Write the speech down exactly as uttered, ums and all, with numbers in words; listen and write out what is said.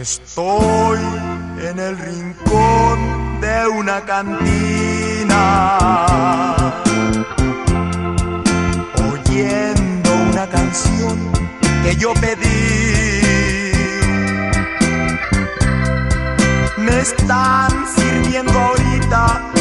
Estoy en el rincón de una cantina, oyendo una canción que yo pedí. Me están sirviendo ahorita